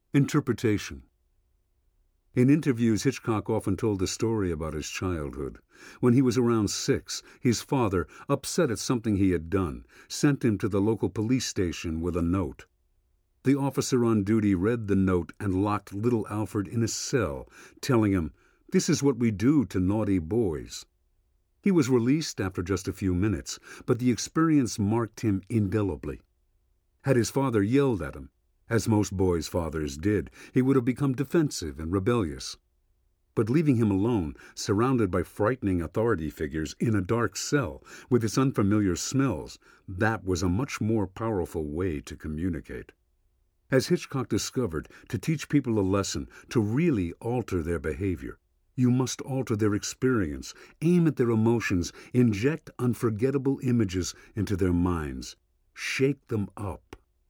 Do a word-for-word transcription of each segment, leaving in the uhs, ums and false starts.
Interpretation. In interviews, Hitchcock often told a story about his childhood. When he was around six, his father, upset at something he had done, sent him to the local police station with a note. The officer on duty read the note and locked little Alfred in a cell, telling him, "This is what we do to naughty boys." He was released after just a few minutes, but the experience marked him indelibly. Had his father yelled at him, as most boys' fathers did, he would have become defensive and rebellious. But leaving him alone, surrounded by frightening authority figures in a dark cell with its unfamiliar smells, that was a much more powerful way to communicate. As Hitchcock discovered, to teach people a lesson, to really alter their behavior, you must alter their experience, aim at their emotions, inject unforgettable images into their minds, shake them up.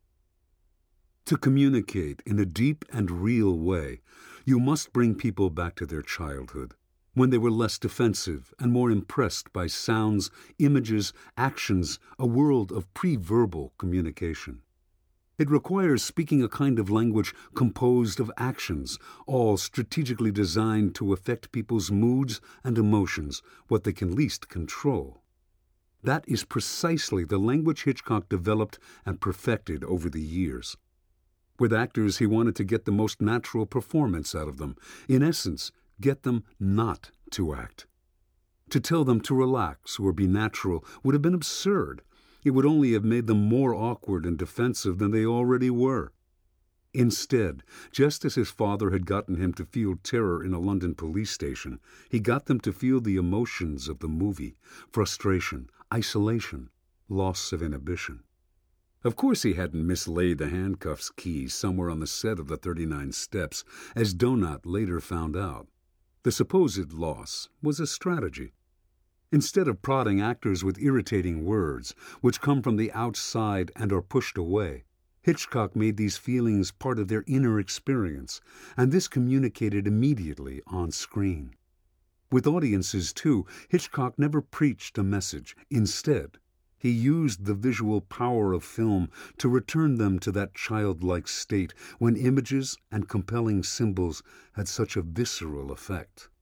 To communicate in a deep and real way, you must bring people back to their childhood, when they were less defensive and more impressed by sounds, images, actions, a world of pre-verbal communication. It requires speaking a kind of language composed of actions, all strategically designed to affect people's moods and emotions, what they can least control. That is precisely the language Hitchcock developed and perfected over the years. With actors, he wanted to get the most natural performance out of them. In essence, get them not to act. To tell them to relax or be natural would have been absurd. It would only have made them more awkward and defensive than they already were. Instead, just as his father had gotten him to feel terror in a London police station, he got them to feel the emotions of the movie: frustration, isolation, loss of inhibition. Of course he hadn't mislaid the handcuffs keys somewhere on the set of the thirty-nine Steps, as Donat later found out. The supposed loss was a strategy. Instead of prodding actors with irritating words, which come from the outside and are pushed away, Hitchcock made these feelings part of their inner experience, and this communicated immediately on screen. With audiences, too, Hitchcock never preached a message. Instead, he used the visual power of film to return them to that childlike state when images and compelling symbols had such a visceral effect.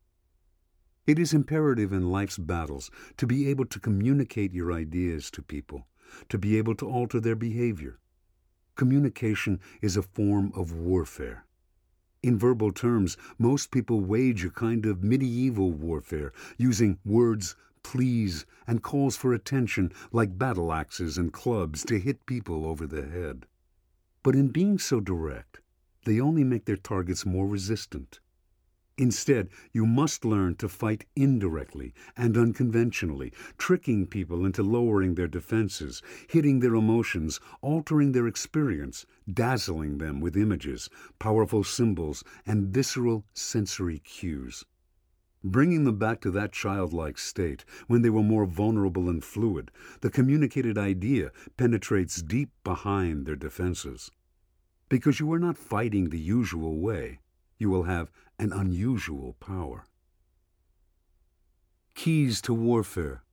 It is imperative in life's battles to be able to communicate your ideas to people, to be able to alter their behavior. Communication is a form of warfare. In verbal terms, most people wage a kind of medieval warfare, using words, pleas, and calls for attention like battle axes and clubs to hit people over the head. But in being so direct, they only make their targets more resistant. Instead, you must learn to fight indirectly and unconventionally, tricking people into lowering their defenses, hitting their emotions, altering their experience, dazzling them with images, powerful symbols, and visceral sensory cues. Bringing them back to that childlike state, when they were more vulnerable and fluid, the communicated idea penetrates deep behind their defenses. Because you are not fighting the usual way, you will have an unusual power. Keys to warfare.